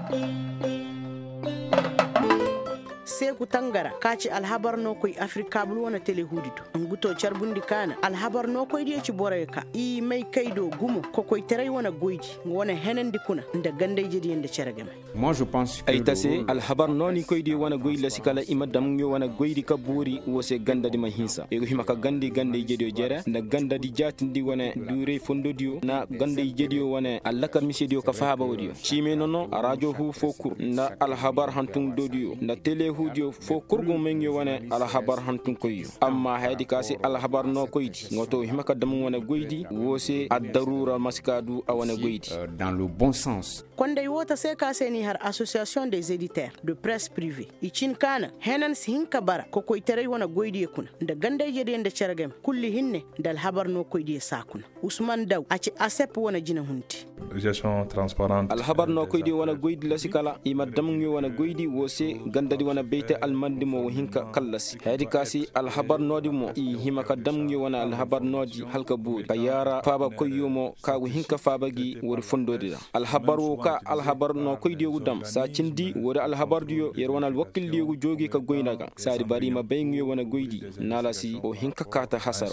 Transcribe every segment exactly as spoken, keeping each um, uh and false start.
Seku Tangara kaci alhabar no koy Afrika bul wona tele hudido nguto charbundi kana alhabar no koy die ci boreka i may kaydo gumo ko koy tere wona goydi wona henen dikuna nda gande jedi nda ceragame. Moi je pense que ay tase alhabar no ni koy di wona goydi la sikala imadam ngi wona goydi ka buri wose ganda di mahinsa e hima ka gandi gande jedi jere nda ganda di jatindi wona dure fondodio na gande jedi wona allaka misidio ka faaba wodio chime nono radio hu fokur nda alhabar hantun dodio nda tele dio fo kurgo mengi wane ala habar hantun koyo amma haydi kasi ala habar no koydi ngoto himaka dam wane goydi wose ad-darura maskadu awane goydi dans le bon sens. Konde wota se kase ni har association des éditeurs de presse privée ichin kana henan hinka bara ko koy tere wana goydi kuna nda gande jede nda ceragem kulli hinne dal habar no koydi sakuna Usman Daw aci asep wana jina hunti gestion transparente al habar no koydi wana goydi la sikala ima dam ngi wana goydi wose gandadi wana beyte almandi mo hinka kallasi haydi kasi al habar nodi mo i himaka dam ngi wana al habar nodi halka buri kayara faba koyumo kagu hinka fabagi wori fondodira al habar wo ka al habar no koydi wudam sa cindi wori al habar diyo yer wana al wakil diyo jogi ka goynaga sari bari ma bayngi wana goydi nalasi o hinka kata hasaro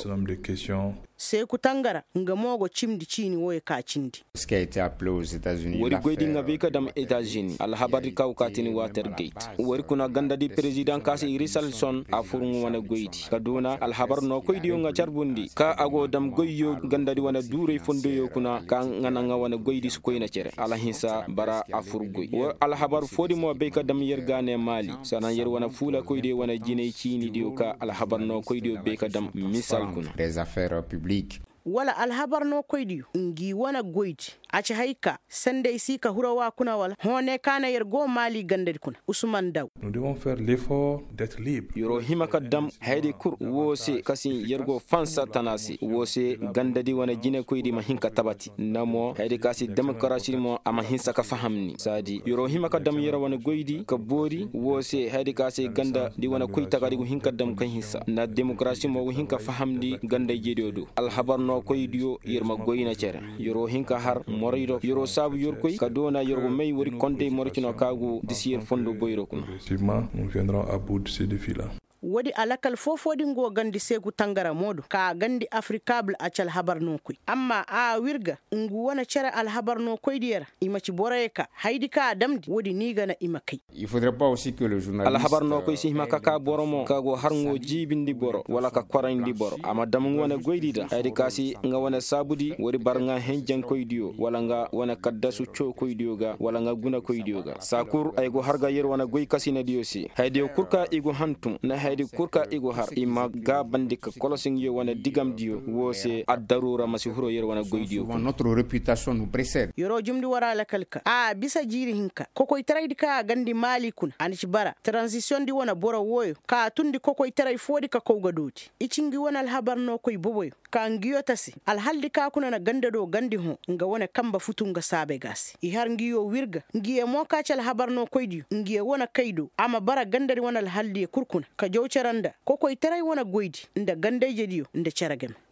Seku Tangara nga mogo chimdi chini woye ka chindi Ce qui a été appelé aux États-Unis wori goydi nga beka dam États-Unis al habari kaw katini Watergate wori kuna ganda di president kasi Richardson a furungu wana goydi kaduna al habar no koydi nga charbundi ka ago dam goyyo ganda di wana dure fondo yo kuna ka ngana nga wana goydi su koyna cere ala hinsa bara a furgoy wo al habar fodi mo beka dam yergane Mali sana yer wana fula koydi wana jine chini diyo ka al habar no koydi beka dam misal kuna des affaires publiques wala alhabar no koydi ngi wana goydi aci haika sande isi ka hurawa kuna wala hone kana yergo Mali gandadi kuna Usman Daw. Nous devons faire l'effort d'être libre. Yoro himaka dam haydi kur wose kasi yergo fansa tanasi wose gandadi wana jine koydi ma hinka tabati namo haydi kasi demokrasi mo ama hinsa ka fahamni sadi yoro himaka dam yera wana goydi ka bori wose haydi kasi ganda di wana koyta kadi hinka dam kan hinsa na demokrasi mo hinka fahamdi ganda jedodo alhabar no koydiyo yerma goyina cere yoro hinka har morido yoro sabu yorkoy kadona yorgo may wori konde moricino kagu disier fondo boyro kun Effectivement, nous viendrons à bout de ces défis-là. Wodi alakal fofodi ngo gandi Seku Tangara modu ka gandi africable acal habar no koy amma a wirga ngu wana cere al habar no koy diera ima ci boreka haydi ka damdi wodi niga na ima kay. Il faudrait pas aussi que le journaliste al habar no koy si himaka ka boromo kago harngo jibindi boro wala ka korandi boro ama dam wana goydida haydi kasi nga wana sabudi wori barnga henjan koy diyo wala nga wana kaddasu cho koy diyo ga wala nga guna koy diyo ga sakur ay go harga yer wana goy kasina diyo si haydi kurka igo hantum na haydi kurka igo har ima ga bandika kolosing yo wana digam diyo wose ad-darura masihuro yer wana goydiyo notre réputation nous précède yoro jumdi wara la kalka a bisa jiri hinka kokoy taray ka gandi Mali kun anici bara transition di wana boro woyo ka tundi kokoy taray fodi ka kowga doti icingi wana al habar no koy boboyo ka ngiyo tasi al haldi ka kuna na ganda do gandi ho nga wana kamba futunga sabe gasi i har ngiyo wirga ngiye mo ka cal habar no koydiyo ngiye wana kaydo ama bara gandari wana al haldi kurkuna ka jawcaranda kokoy taray wana goydi nda gande jediyo nda caragem